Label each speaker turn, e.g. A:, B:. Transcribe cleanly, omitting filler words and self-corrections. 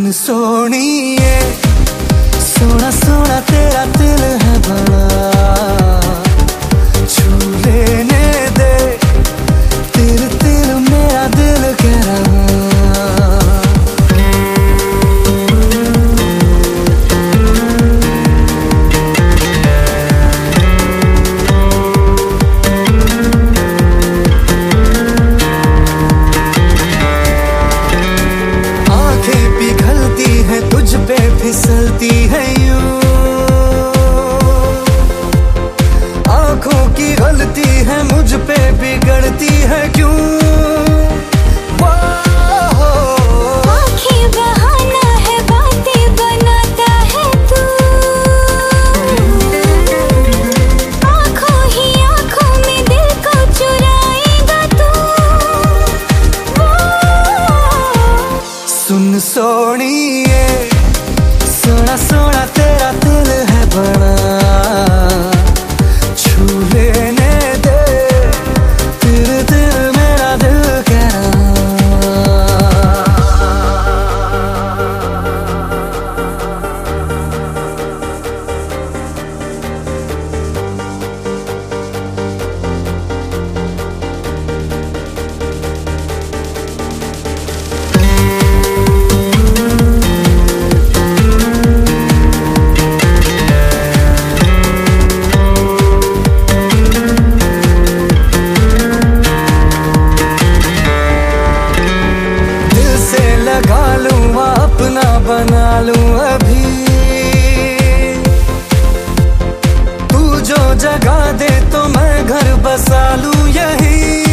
A: सुन सोनिए, सोना सोना तेरा दिल है बड़ा, छू लेने दे, तिल तिल मेरा दिल कह रहा। तुझ पे फिसलती है यूं, आंखों की गलती है मुझ पे बिगड़ती है क्यों।
B: आँखें बहाना है, बातें बनाता है तू, आंखों ही आंखों में दिल को चुराएगा तू।
A: सुन सोनिए, सोना सोना तेरा दिल है बड़ा, छू लेने दे, दिल दिल मेरा दिल कह रहा। अपना बना लूं अभी, तू जो जगह दे तो मैं घर बसा लूं यही।